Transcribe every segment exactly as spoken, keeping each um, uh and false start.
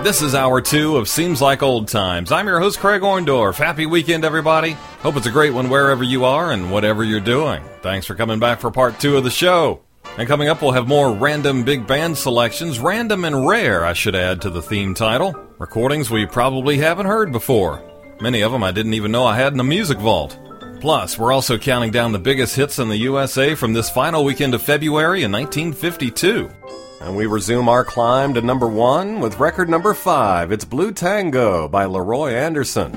This is hour two of Seems Like Old Times. I'm your host, Craig Orndorff. Happy weekend, everybody. Hope it's a great one wherever you are and whatever you're doing. Thanks for coming back for part two of the show. And coming up, we'll have more random big band selections, random and rare, I should add to the theme title. Recordings we probably haven't heard before. Many of them I didn't even know I had in the music vault. Plus, we're also counting down the biggest hits in the U S A from this final weekend of February in nineteen fifty-two. And we resume our climb to number one with record number five. It's Blue Tango by Leroy Anderson.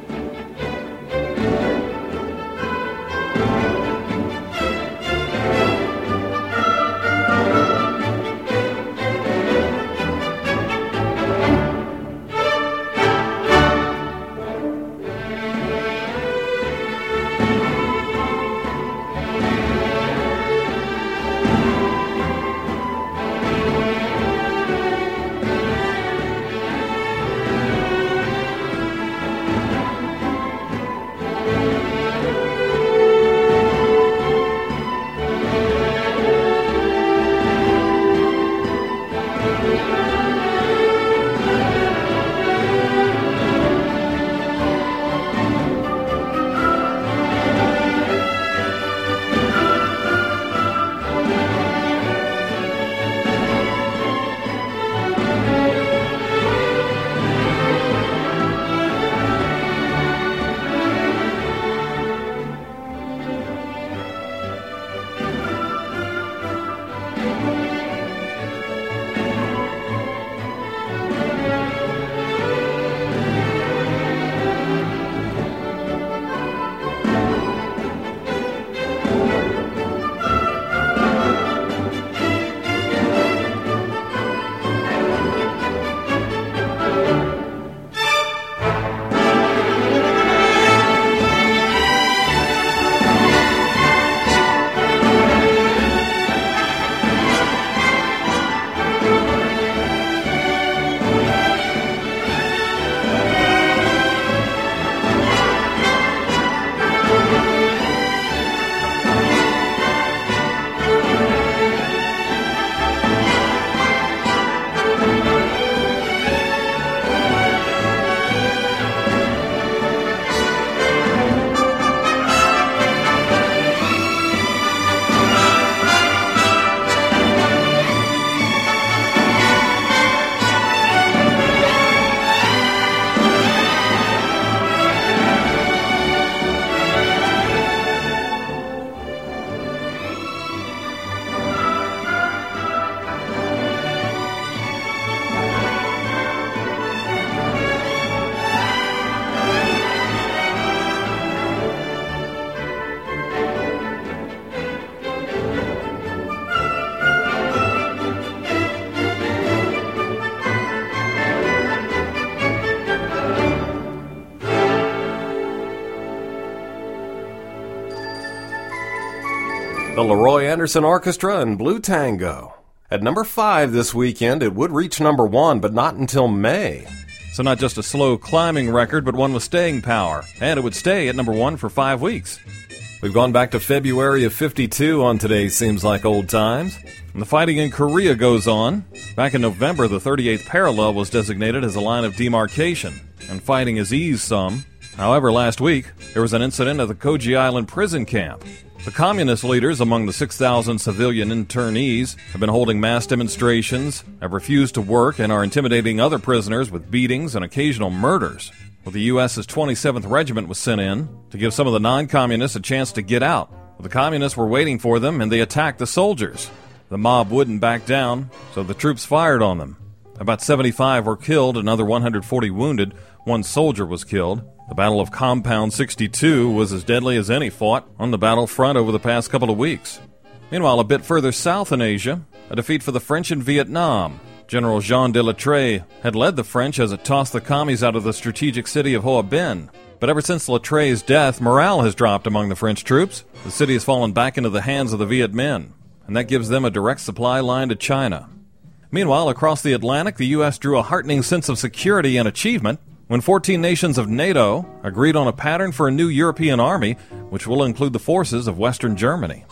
The Leroy Anderson Orchestra and Blue Tango. At number five this weekend, it would reach number one, but not until May. So not just a slow climbing record, but one with staying power. And it would stay at number one for five weeks. We've gone back to February of fifty-two on today's Seems Like Old Times. And the fighting in Korea goes on. Back in November, the thirty-eighth parallel was designated as a line of demarcation, and fighting has eased some. However, last week, there was an incident at the Koji Island prison camp. The communist leaders among the six thousand civilian internees have been holding mass demonstrations, have refused to work, and are intimidating other prisoners with beatings and occasional murders. Well, the U S's twenty-seventh Regiment was sent in to give some of the non-communists a chance to get out. Well, the communists were waiting for them, and they attacked the soldiers. The mob wouldn't back down, so the troops fired on them. About seventy-five were killed, another one hundred forty wounded. One soldier was killed. The Battle of Compound sixty-two was as deadly as any fought on the battlefront over the past couple of weeks. Meanwhile, a bit further south in Asia, a defeat for the French in Vietnam. General Jean de Latreille had led the French as it tossed the commies out of the strategic city of Hoa Binh. But ever since Latreille's death, morale has dropped among the French troops. The city has fallen back into the hands of the Viet Minh, and that gives them a direct supply line to China. Meanwhile, across the Atlantic, the U S drew a heartening sense of security and achievement when fourteen nations of NATO agreed on a pattern for a new European army, which will include the forces of Western Germany.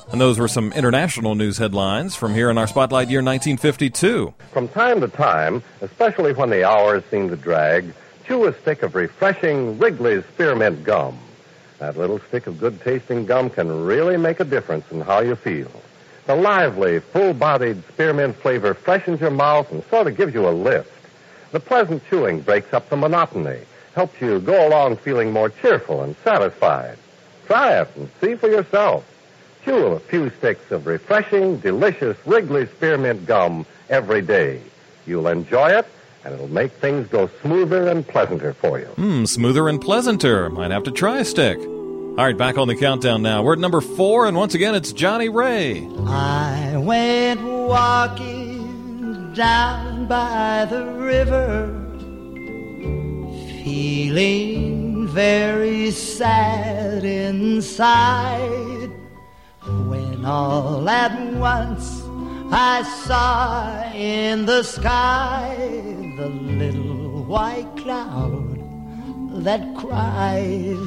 And those were some international news headlines from here in our Spotlight year nineteen fifty-two. From time to time, especially when the hours seem to drag, chew a stick of refreshing Wrigley's Spearmint Gum. That little stick of good-tasting gum can really make a difference in how you feel. The lively, full-bodied spearmint flavor freshens your mouth and sort of gives you a lift. The pleasant chewing breaks up the monotony, helps you go along feeling more cheerful and satisfied. Try it and see for yourself. Chew a few sticks of refreshing, delicious Wrigley's Spearmint Gum every day. You'll enjoy it, and it'll make things go smoother and pleasanter for you. Hmm, smoother and pleasanter. Might have to try a stick. All right, back on the countdown now. We're at number four, and once again, it's Johnny Ray. I went walking down by the river, feeling very sad inside, when all at once I saw in the sky the little white cloud that cried.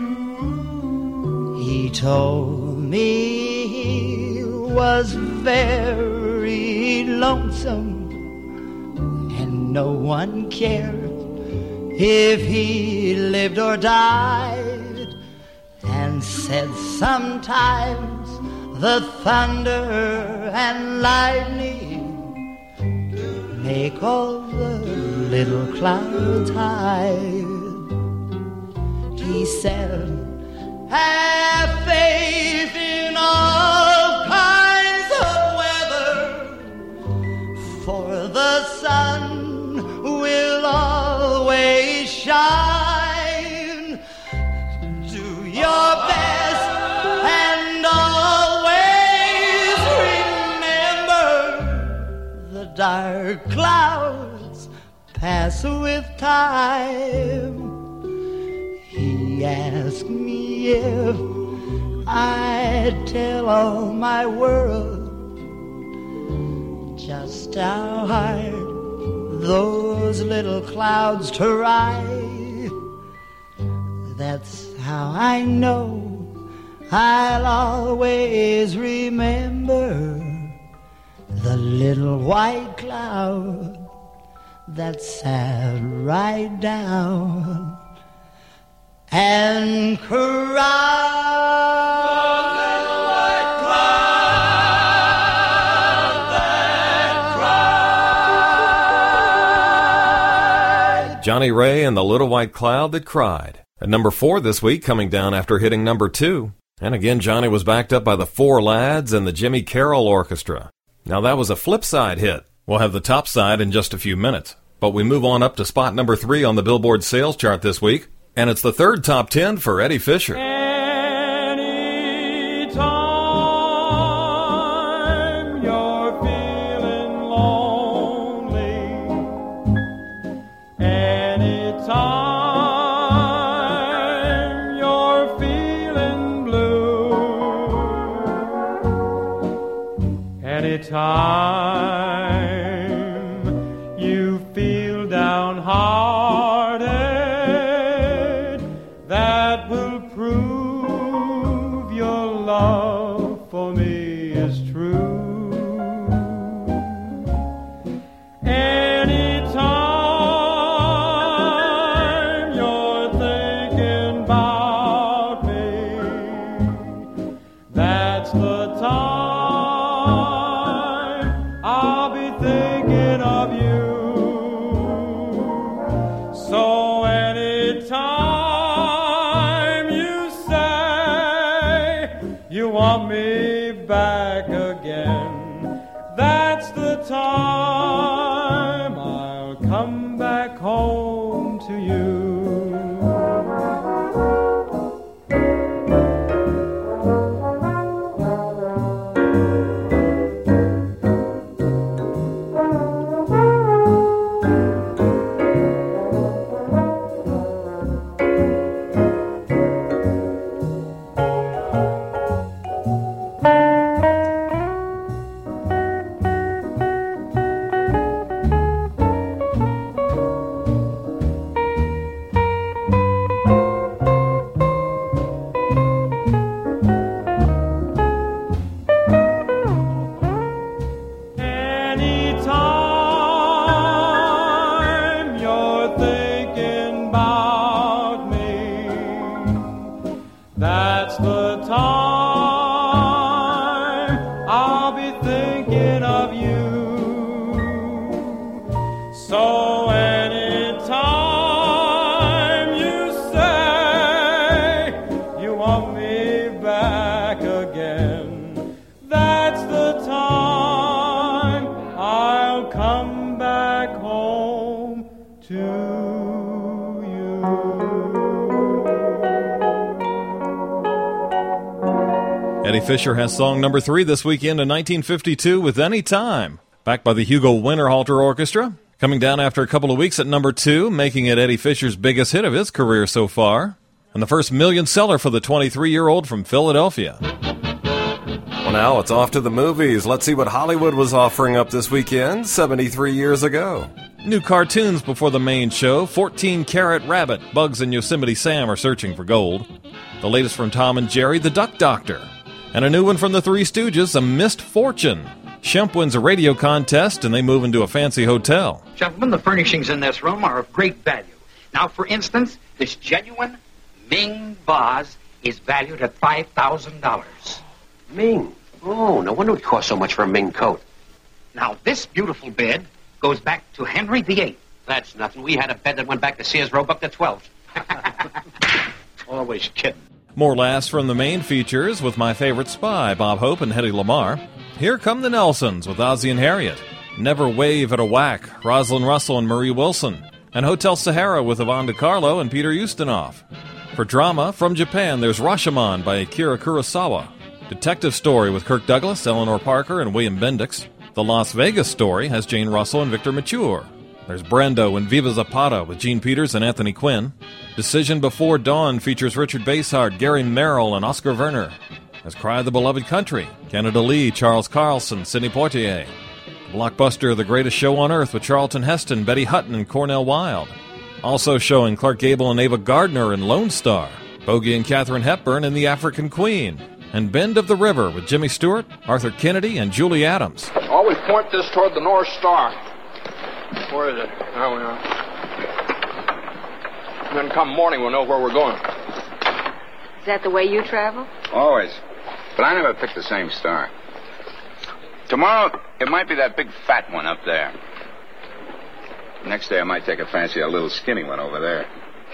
He told me he was very lonesome and no one cared if he lived or died, and said sometimes the thunder and lightning make all the little clouds hide. He said, have faith in all kinds of weather, for the sun will always shine. Do your best and always remember the dark clouds pass with time. He asked me if I'd tell all my world just how hard those little clouds try. That's how I know I'll always remember the little white cloud that sat right down and cried. The little white cloud that cried. Johnny Ray and the Little White Cloud That Cried. At number four this week, coming down after hitting number two. And again, Johnny was backed up by the Four Lads and the Jimmy Carroll Orchestra. Now that was a flip side hit. We'll have the top side in just a few minutes. But we move on up to spot number three on the Billboard sales chart this week. And it's the third top ten for Eddie Fisher. Anytime you're feeling lonely, anytime you're feeling blue, anytime you feel downhearted, that will prove your love for me is true. Anytime you're thinking about me, that's the time I'll be thinking Eddie Fisher has song number three this weekend in nineteen fifty-two with Any Time, backed by the Hugo Winterhalter Orchestra. Coming down after a couple of weeks at number two, making it Eddie Fisher's biggest hit of his career so far, and the first million seller for the twenty-three-year-old from Philadelphia. Well, now it's off to the movies. Let's see what Hollywood was offering up this weekend seventy-three years ago. New cartoons before the main show. fourteen Karat Rabbit, Bugs and Yosemite Sam are searching for gold. The latest from Tom and Jerry, The Duck Doctor. And a new one from the Three Stooges, A Missed Fortune. Shemp wins a radio contest and they move into a fancy hotel. Gentlemen, the furnishings in this room are of great value. Now, for instance, this genuine Ming vase is valued at five thousand dollars. Ming? Oh, no wonder it costs so much for a Ming coat. Now, this beautiful bed goes back to Henry the Eighth. That's nothing. We had a bed that went back to Sears Roebuck the twelfth. Always kidding. More laughs from the main features with My Favorite Spy, Bob Hope and Hedy Lamarr. Here Come the Nelsons with Ozzie and Harriet. Never Wave at a Whack, Rosalind Russell and Marie Wilson. And Hotel Sahara with Yvonne DiCarlo and Peter Ustinov. For drama, from Japan, there's Rashomon by Akira Kurosawa. Detective Story with Kirk Douglas, Eleanor Parker, and William Bendix. The Las Vegas Story has Jane Russell and Victor Mature. There's Brando and Viva Zapata with Gene Peters and Anthony Quinn. Decision Before Dawn features Richard Basehart, Gary Merrill, and Oscar Werner. There's Cry of the Beloved Country, Canada Lee, Charles Carlson, Sidney Poitier. Blockbuster The Greatest Show on Earth with Charlton Heston, Betty Hutton, and Cornell Wilde. Also showing Clark Gable and Ava Gardner in Lone Star, Bogey and Katharine Hepburn in The African Queen, and Bend of the River with Jimmy Stewart, Arthur Kennedy, and Julie Adams. Always point this toward the North Star. Where is it? There we are. And then come morning, we'll know where we're going. Is that the way you travel? Always. But I never pick the same star. Tomorrow, it might be that big fat one up there. Next day, I might take a fancy a little skinny one over there.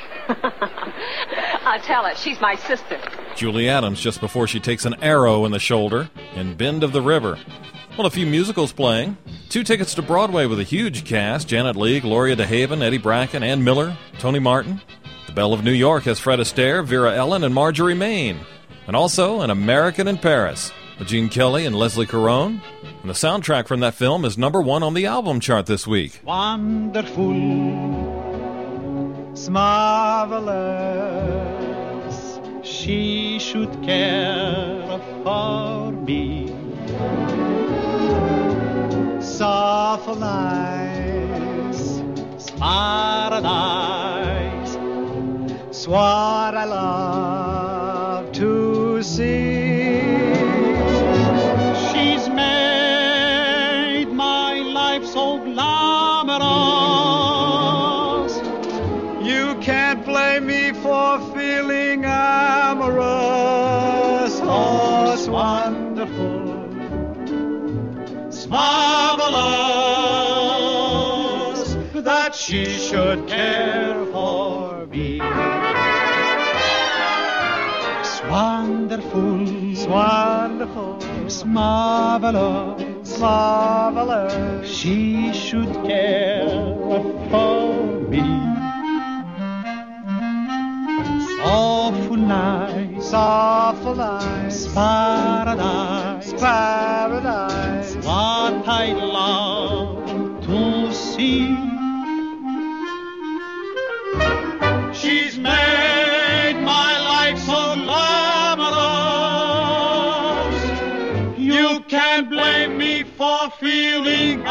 I'll tell her. She's my sister. Julie Adams just before she takes an arrow in the shoulder in Bend of the River. Well, a few musicals playing. Two tickets to Broadway with a huge cast. Janet Leigh, Gloria DeHaven, Eddie Bracken, Ann Miller, Tony Martin. The Belle of New York has Fred Astaire, Vera Ellen, and Marjorie Main. And also An American in Paris with Gene Kelly and Leslie Caron. And the soundtrack from that film is number one on the album chart this week. Wonderful, marvelous, she should care for me. Soft nights, paradise, what I love to see. She's made my life so glamorous. You can't blame me for feeling amorous. Oh, it's wonderful, it's marvelous that she should care for me. It's wonderful, it's wonderful, it's marvelous, it's marvelous. She should care for me. Awful nice, awful nice, paradise, paradise. What I love to see. She's made my life so glamorous. You can't blame me for feeling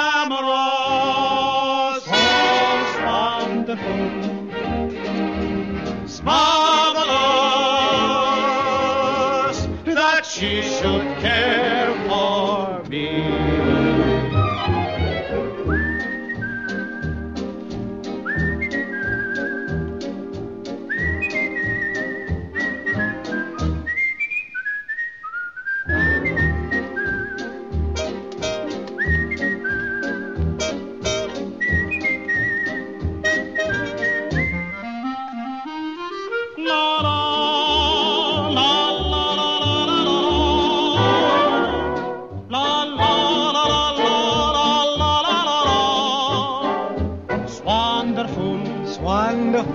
amorous. Oh, it's wonderful, it's marvelous that she should care for me.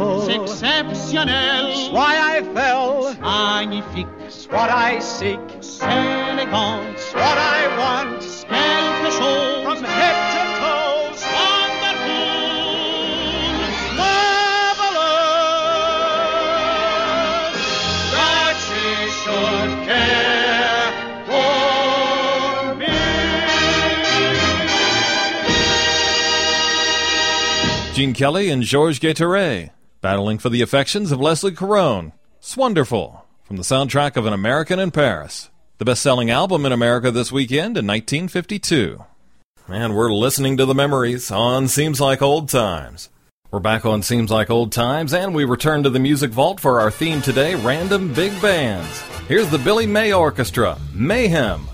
Exceptionnel, why I fell, magnifique, what I seek, plus elegance. What I want, smell the show from head to toes. Wonderful, marvelous, that she should care for me. Gene Kelly and Georges Guéteret, battling for the affections of Leslie Caron. Swonderful, from the soundtrack of An American in Paris, the best-selling album in America this weekend in nineteen fifty-two. And we're listening to the memories on Seems Like Old Times. We're back on Seems Like Old Times, and we return to the Music Vault for our theme today, Random Big Bands. Here's the Billy May Orchestra, Mayhem.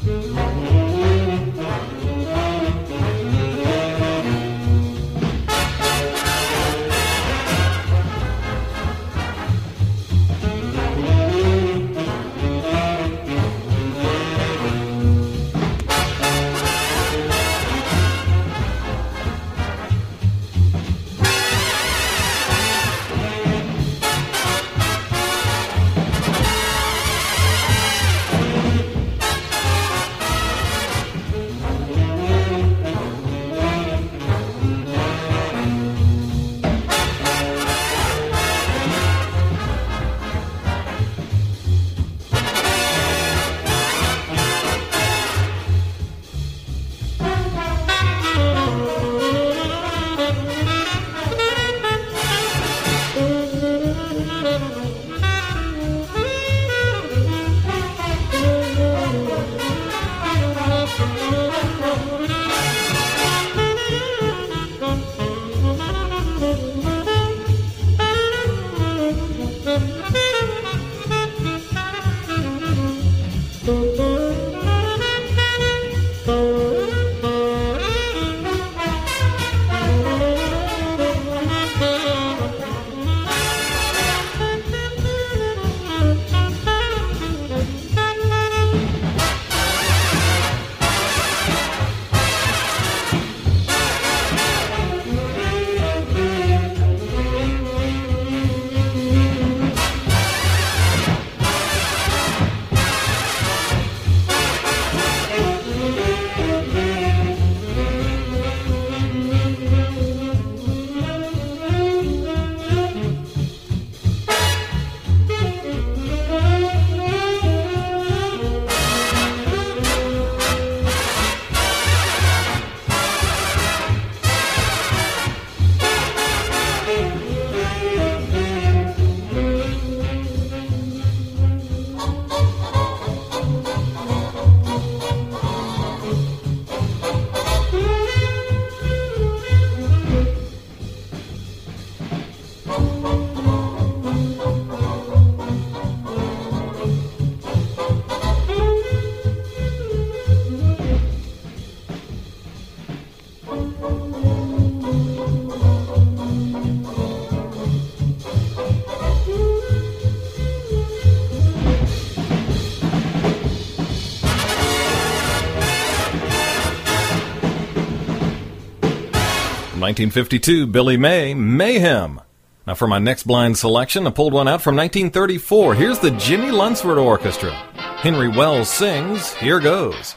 nineteen fifty-two, Billy May, Mayhem. Now for my next blind selection, I pulled one out from nineteen thirty-four. Here's the Jimmy Lunsford Orchestra. Henry Wells sings, Here Goes.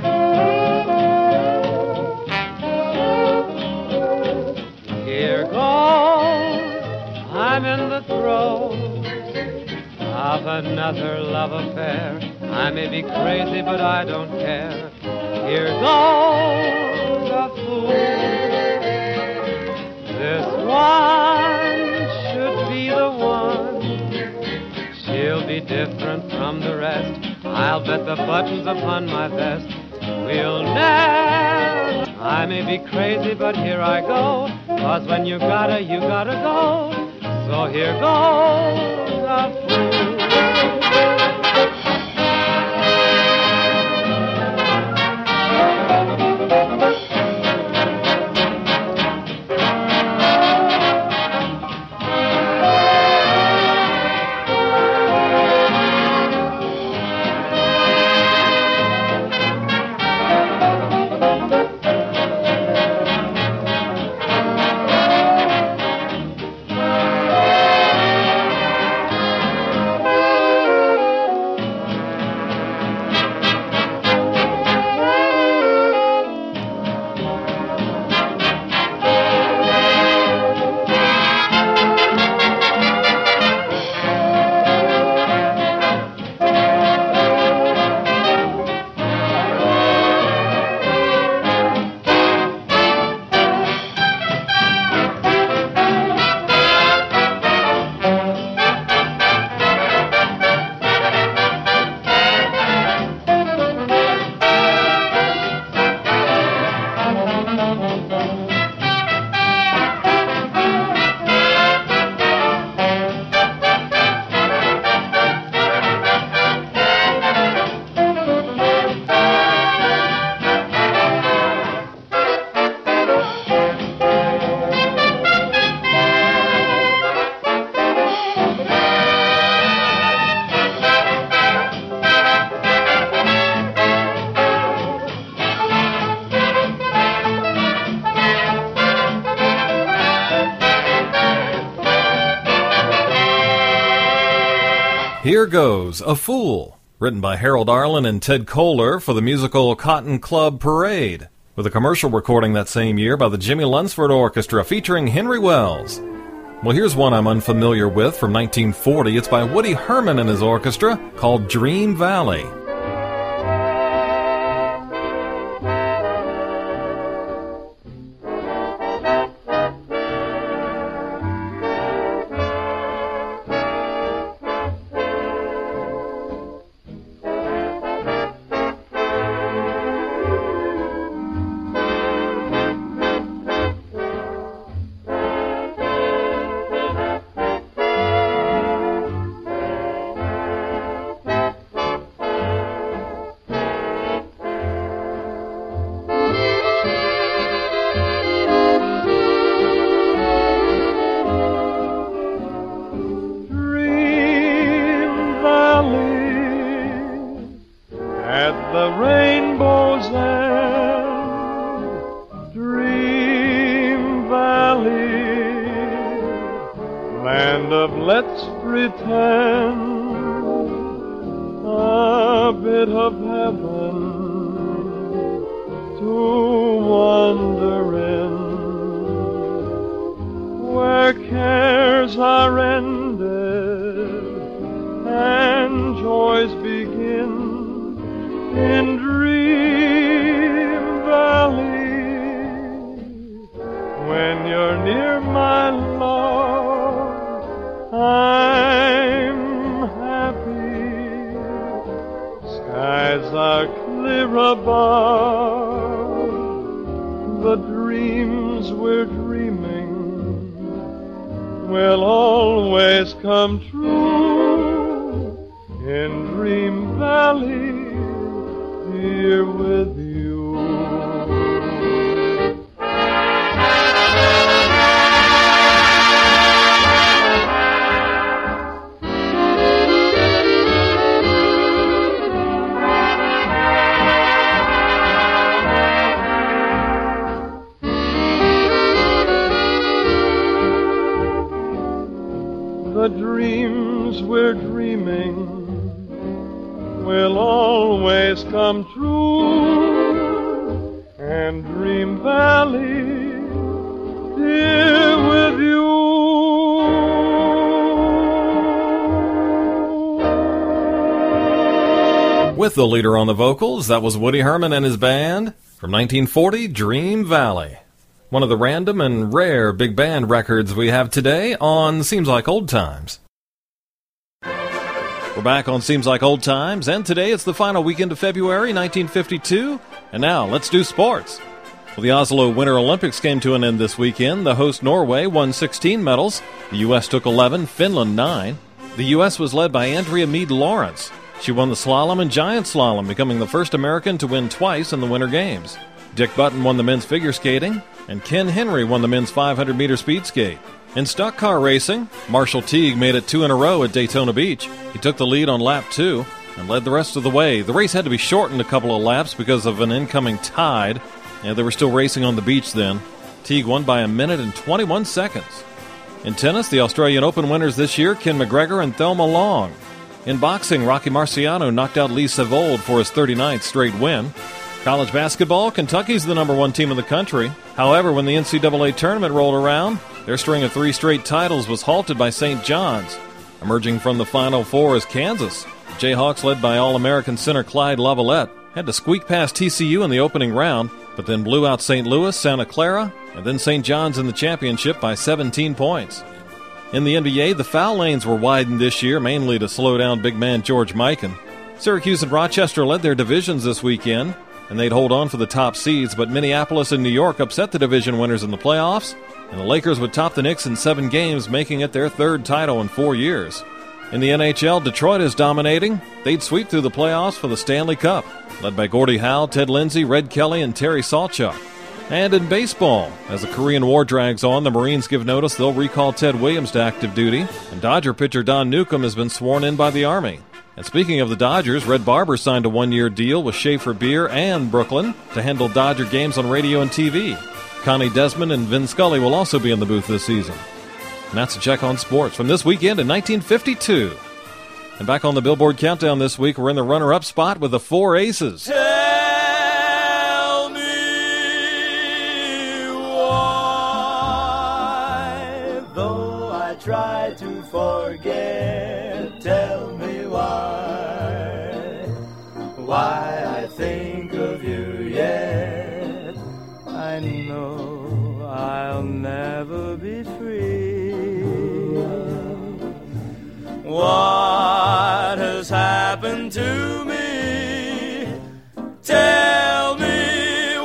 Here goes, I'm in the throes of another love affair. I may be crazy, but I don't care. Here goes a fool. This one should be the one. She'll be different from the rest. I'll bet the buttons upon my vest will never. I may be crazy, but here I go. 'Cause when you gotta, you gotta go. So here goes a fool. Here Goes a Fool, written by Harold Arlen and Ted Koehler for the musical Cotton Club Parade, with a commercial recording that same year by the Jimmy Lunsford Orchestra featuring Henry Wells. Well, here's one I'm unfamiliar with from nineteen forty. It's by Woody Herman and his orchestra, called Dream Valley. The dreams we're dreaming will always come true, and Dream Valley, here with you. With the leader on the vocals, that was Woody Herman and his band. From nineteen forty, Dream Valley. One of the random and rare big band records we have today on Seems Like Old Times. We're back on Seems Like Old Times, and today it's the final weekend of February nineteen fifty-two. And now, let's do sports. Well, the Oslo Winter Olympics came to an end this weekend. The host Norway won sixteen medals. The U S took eleven, Finland nine. The U S was led by Andrea Meade Lawrence. She won the slalom and giant slalom, becoming the first American to win twice in the Winter Games. Dick Button won the men's figure skating, and Ken Henry won the men's five hundred meter speed skate. In stock car racing, Marshall Teague made it two in a row at Daytona Beach. He took the lead on lap two and led the rest of the way. The race had to be shortened a couple of laps because of an incoming tide. Yeah, they were still racing on the beach then. Teague won by a minute and twenty-one seconds. In tennis, the Australian Open winners this year, Ken McGregor and Thelma Long. In boxing, Rocky Marciano knocked out Lee Savold for his thirty-ninth straight win. College basketball, Kentucky's the number one team in the country. However, when the N C double A tournament rolled around, their string of three straight titles was halted by Saint John's. Emerging from the Final Four is Kansas. The Jayhawks, led by All-American center Clyde Lavalette, had to squeak past T C U in the opening round, but then blew out Saint Louis, Santa Clara, and then Saint John's in the championship by seventeen points. In the N B A, the foul lanes were widened this year, mainly to slow down big man George Mikan. Syracuse and Rochester led their divisions this weekend, and they'd hold on for the top seeds, but Minneapolis and New York upset the division winners in the playoffs, and the Lakers would top the Knicks in seven games, making it their third title in four years. In the N H L, Detroit is dominating. They'd sweep through the playoffs for the Stanley Cup, led by Gordie Howe, Ted Lindsay, Red Kelly, and Terry Sawchuk. And in baseball, as the Korean War drags on, the Marines give notice they'll recall Ted Williams to active duty, and Dodger pitcher Don Newcomb has been sworn in by the Army. And speaking of the Dodgers, Red Barber signed a one-year deal with Schaefer Beer and Brooklyn to handle Dodger games on radio and T V. Connie Desmond and Vin Scully will also be in the booth this season. And that's a check on sports from this weekend in nineteen fifty-two. And back on the Billboard Countdown this week, we're in the runner-up spot with the Four Aces. Tell me why, though I try to forget, tell me why, why I think of you yet. I know I'll never be free. What has happened to me? Tell me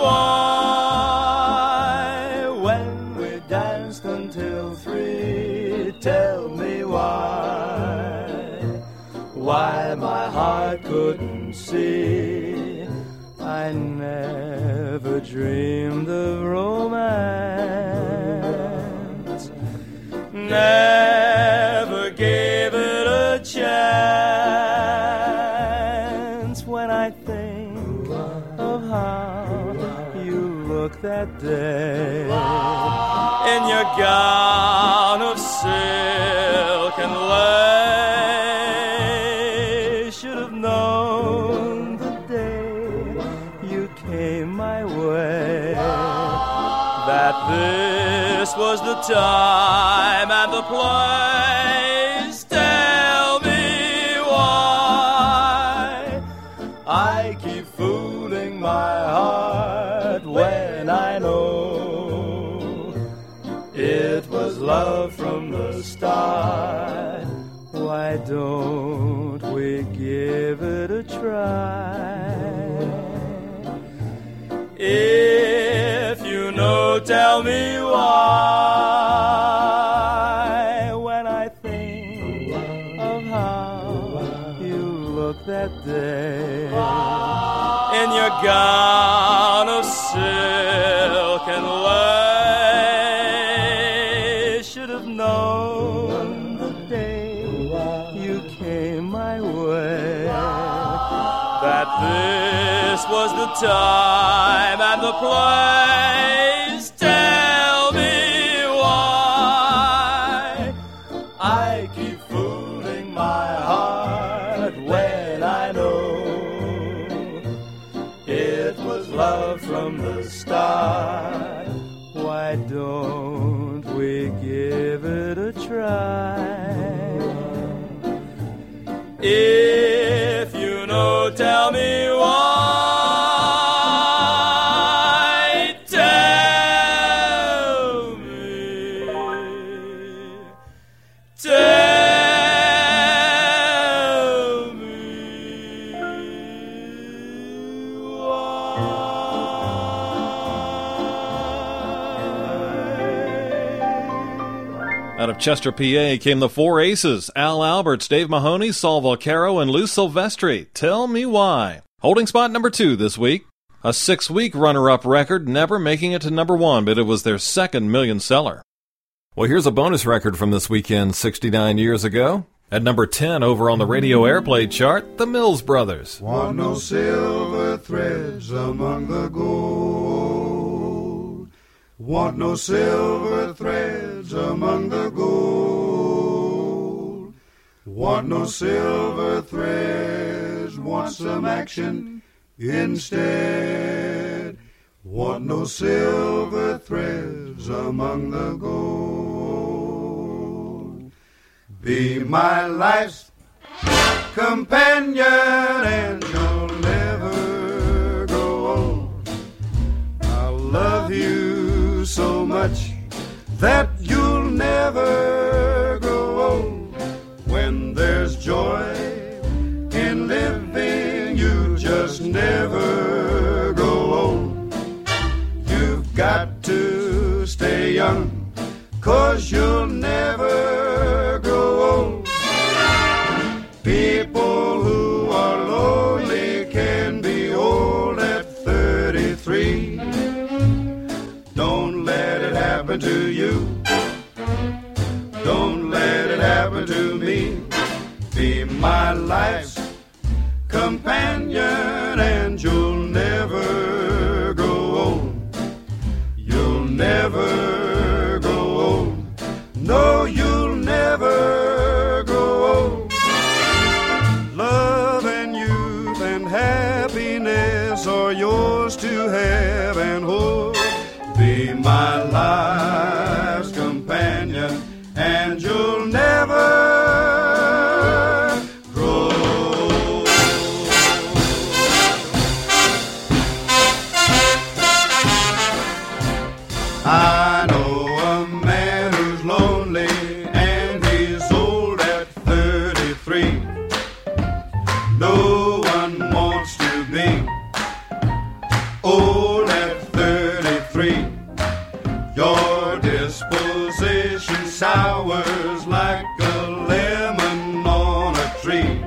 why. When we danced until three, tell me why. Why my heart couldn't see. I never dreamed of romance. Never gave it a chance. When I think of how you looked that day in your gown of silk and lace, should have known the day you came my way that this was the time and the place. Tell me why I keep fooling my heart when I know it was love from the start. Why don't we give it a try? If you know, tell me why. When I think of how you looked that day in your gown of silk and lace, should have known the day you came my way that this was the time and the place. Tell me why I keep fooling my heart when I know it was love from the start. Why don't we give it a try? If you know, tell me why. Tell me. Tell me why. Out of Chester, P A came the Four Aces, Al Alberts, Dave Mahoney, Saul Vaccaro, and Lou Silvestri. Tell me why. Holding spot number two this week. A six-week runner-up record, never making it to number one, but it was their second million seller. Well, here's a bonus record from this weekend sixty-nine years ago. At number ten over on the radio airplay chart, the Mills Brothers. Want no silver threads among the gold. Want no silver threads among the gold. Want no silver threads, want some action instead. Want no silver threads among the gold. Be my life's companion and you'll never grow old. I'll love you so much that you'll never grow old. When there's joy in living, you just never grow old. You've got to stay young, 'cause you'll never grow old. People who are lonely can be old at thirty-three. Don't let it happen to you. Don't let it happen to me. Be my life's companion and you'll never grow old. You'll never grow old. No, you'll never grow old. Be my life's companion, and you'll never I know a man who's lonely and he's old at thirty-three. No one wants to be old at thirty-three. Your disposition sours like a lemon on a tree.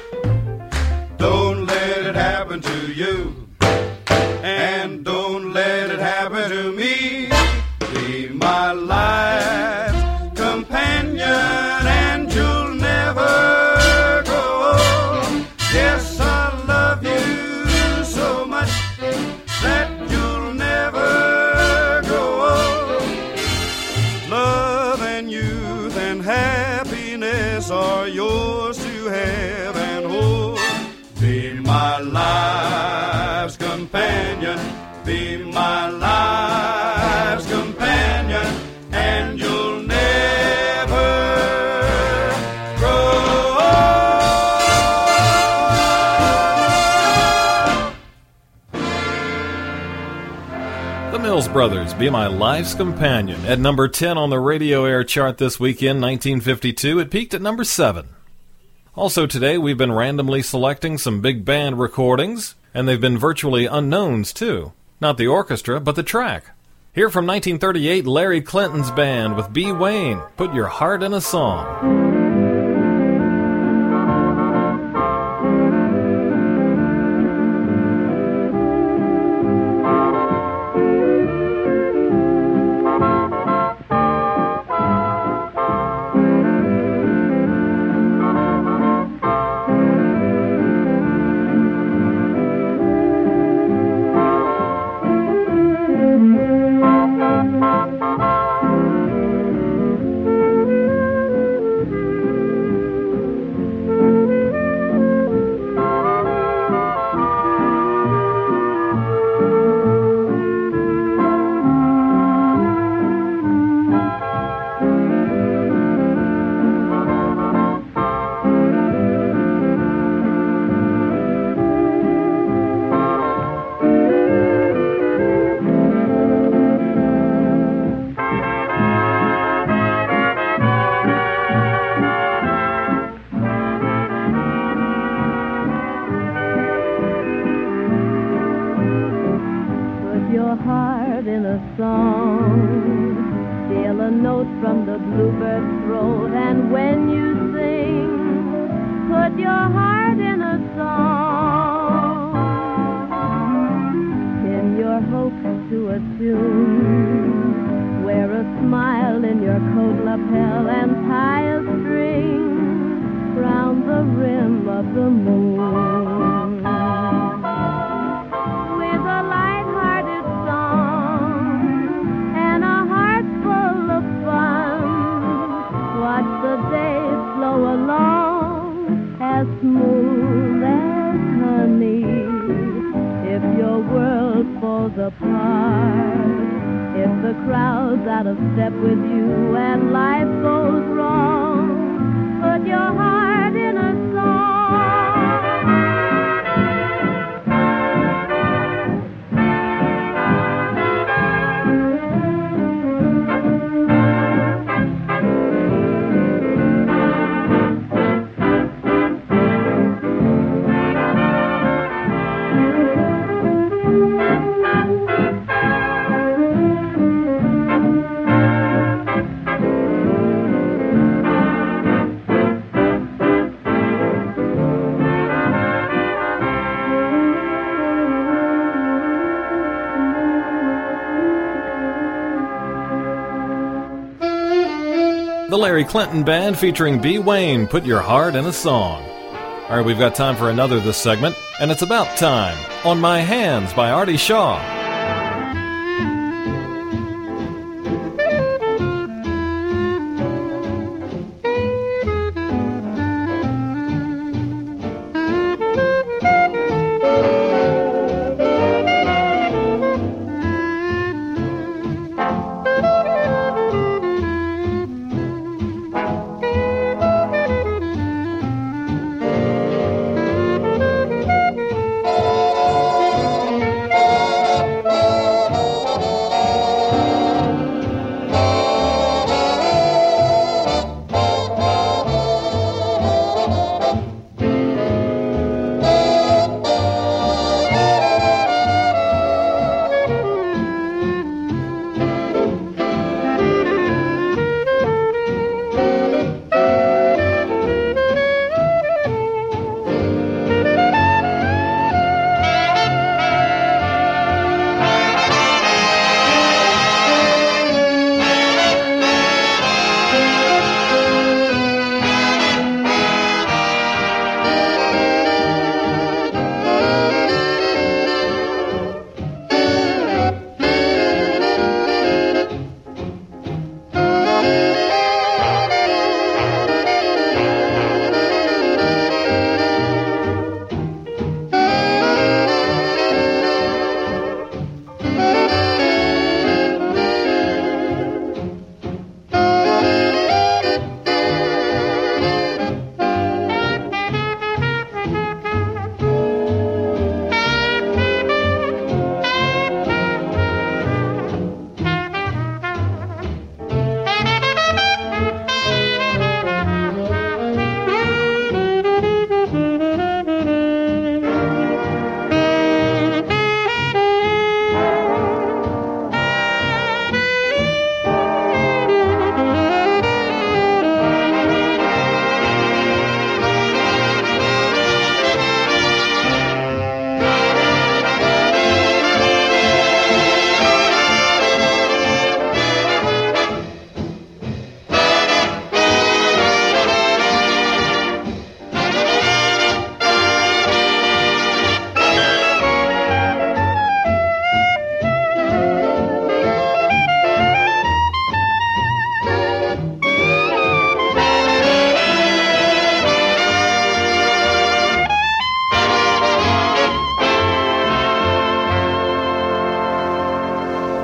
Don't let it happen to you, and don't let it happen to me. Be my life's companion, and you'll never grow old. Yes, I love you so much that you'll never grow old. Love and youth and happiness are yours to have and hold. Be my life's companion, be my life's companion, and you'll never grow old. The Mills Brothers, Be My Life's Companion, at number ten on the radio air chart this weekend, nineteen fifty-two. It peaked at number seven. Also today, we've been randomly selecting some big band recordings, and they've been virtually unknowns, too. Not the orchestra, but the track. Here from nineteen thirty-eight, Larry Clinton's band with B. Wayne, Put Your Heart in a Song. The Larry Clinton Band featuring B. Wayne, Put Your Heart in a Song. All right, we've got time for another this segment, and it's about time. On My Hands by Artie Shaw.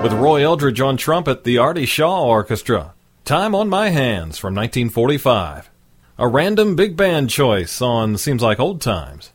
With Roy Eldridge on trumpet, the Artie Shaw Orchestra. Time on My Hands from nineteen forty-five. A random big band choice on Seems Like Old Times.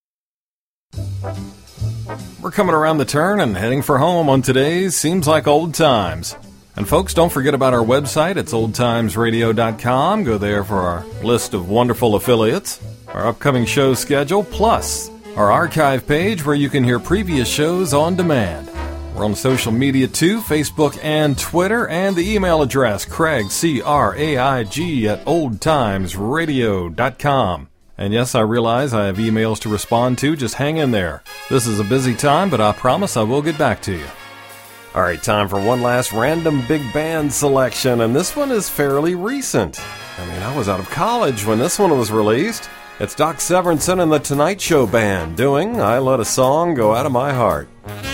We're coming around the turn and heading for home on today's Seems Like Old Times. And folks, don't forget about our website. It's old times radio dot com. Go there for our list of wonderful affiliates, our upcoming show schedule, plus our archive page where you can hear previous shows on demand. We're on social media too, Facebook and Twitter, and the email address, Craig, C R A I G, at old times radio dot com. And yes, I realize I have emails to respond to. Just hang in there. This is a busy time, but I promise I will get back to you. All right, time for one last random big band selection, and this one is fairly recent. I mean, I was out of college when this one was released. It's Doc Severinsen and the Tonight Show Band doing I Let a Song Go Out of My Heart.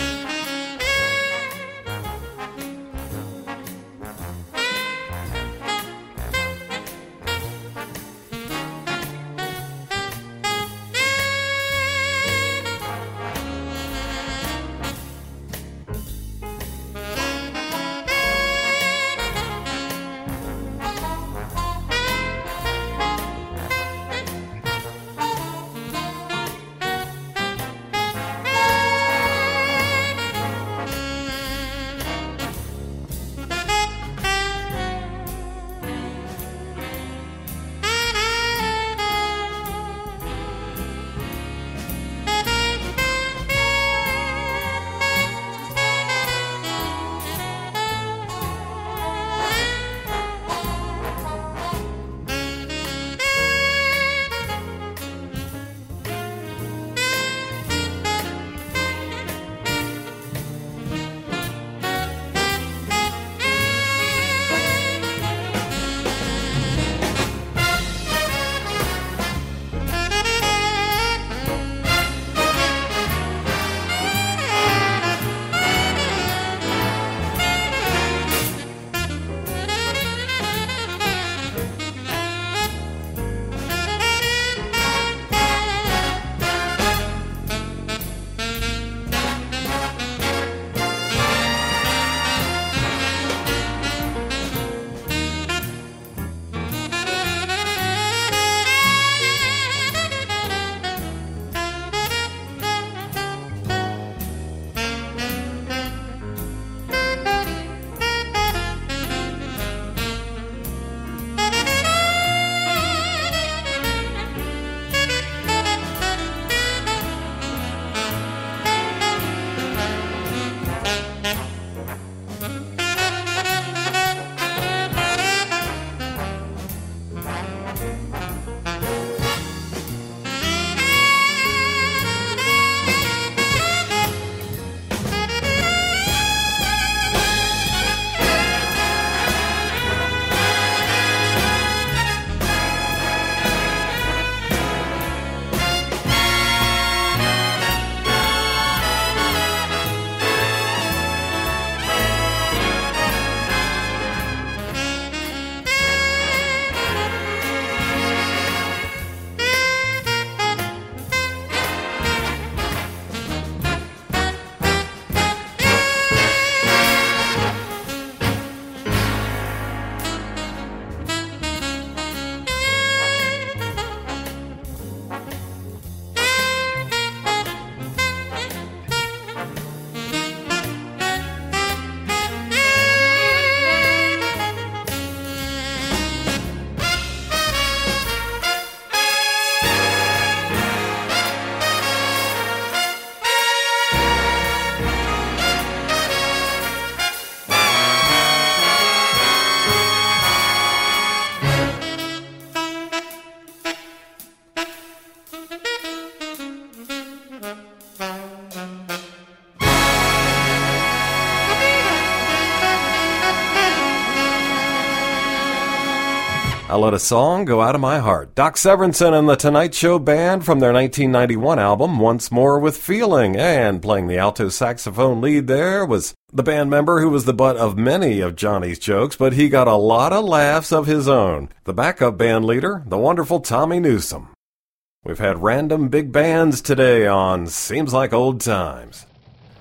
I Let a Song Go Out of My Heart. Doc Severinsen and the Tonight Show Band from their nineteen ninety-one album, Once More with Feeling. And playing the alto saxophone lead there was the band member who was the butt of many of Johnny's jokes, but he got a lot of laughs of his own. The backup band leader, the wonderful Tommy Newsom. We've had random big bands today on Seems Like Old Times.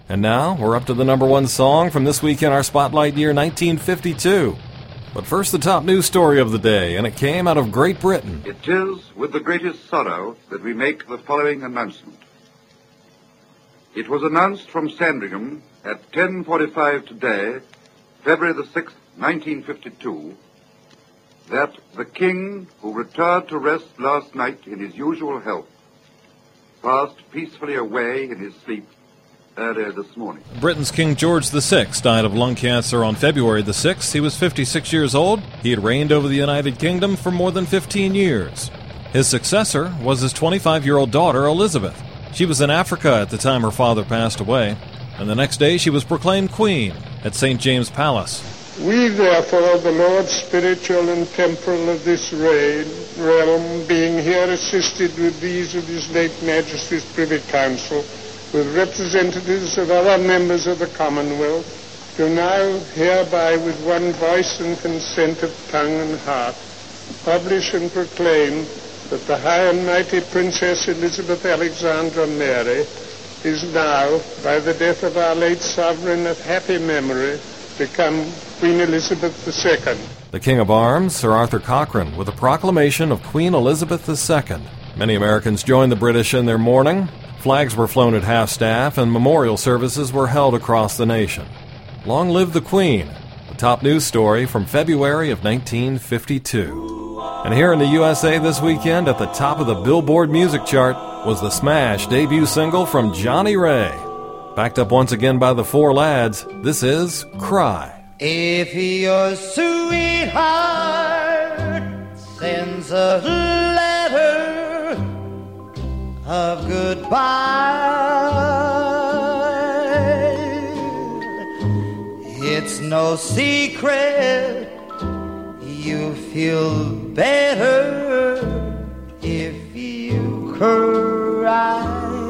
And now, we're up to the number one song from this week in our Spotlight year nineteen fifty-two. But first, the top news story of the day, and it came out of Great Britain. It is with the greatest sorrow that we make the following announcement. It was announced from Sandringham at ten forty-five today, February the sixth, nineteen fifty-two, that the King, who retired to rest last night in his usual health, passed peacefully away in his sleep earlier this morning. Britain's King George the Sixth died of lung cancer on February the sixth. He was fifty-six years old. He had reigned over the United Kingdom for more than fifteen years. His successor was his twenty-five-year-old daughter, Elizabeth. She was in Africa at the time her father passed away, and the next day she was proclaimed queen at Saint James Palace. We, therefore, the Lords spiritual and temporal of this reign, realm, being here assisted with these of his late Majesty's Privy Council, with representatives of other members of the Commonwealth, do now hereby with one voice and consent of tongue and heart publish and proclaim that the High and Mighty Princess Elizabeth Alexandra Mary is now, by the death of our late sovereign of happy memory, become Queen Elizabeth the Second. The King of Arms, Sir Arthur Cochrane, with a proclamation of Queen Elizabeth the Second. Many Americans joined the British in their mourning. Flags were flown at half-staff, and memorial services were held across the nation. Long live the Queen, the top news story from February of nineteen fifty-two. And here in the U S A this weekend, at the top of the Billboard music chart, was the smash debut single from Johnny Ray. Backed up once again by the Four Lads, this is Cry. If your sweetheart sends a letter of goodbye, it's no secret you feel better if you cry.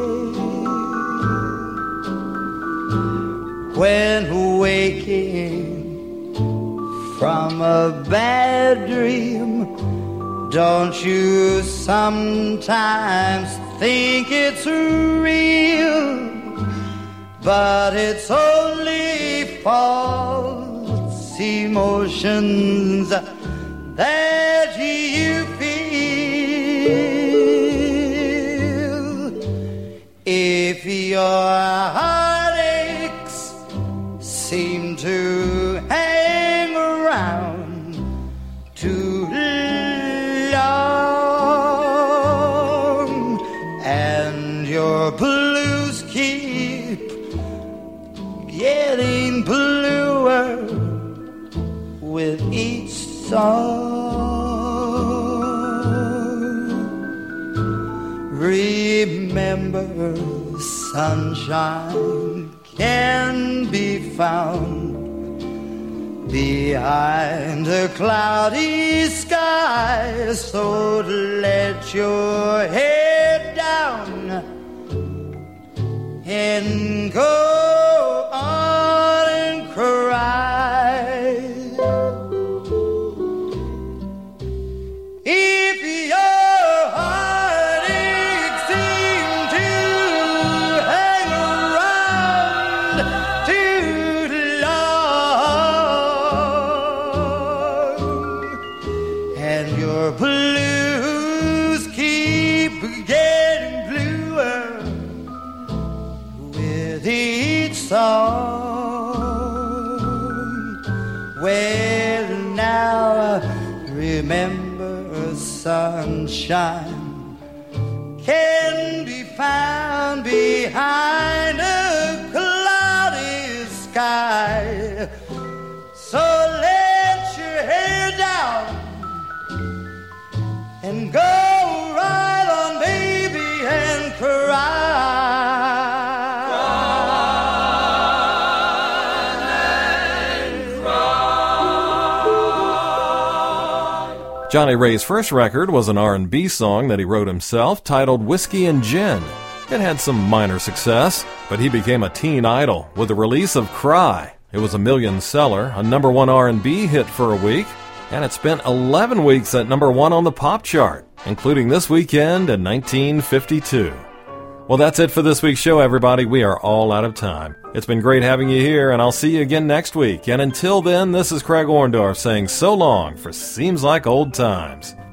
When waking from a bad dream, don't you sometimes think it's real? But it's only false emotions that you feel. If your heartaches seem to hang around too long, and your blues keep getting bluer with each song, remember sunshine can be found behind a cloudy sky, so let your head down and go on and cry. If your heartaches seem to hang around too long, and your blues keep getting bluer with each song, well now remember sunshine can be found behind a cloudy sky, so let your hair down and go right on, baby, and cry. Johnny Ray's first record was an R and B song that he wrote himself titled Whiskey and Gin. It had some minor success, but he became a teen idol with the release of Cry. It was a million seller, a number one R and B hit for a week, and it spent eleven weeks at number one on the pop chart, including this weekend in nineteen fifty-two. Well, that's it for this week's show, everybody. We are all out of time. It's been great having you here, and I'll see you again next week. And until then, this is Craig Orndorff saying so long for Seems Like Old Times.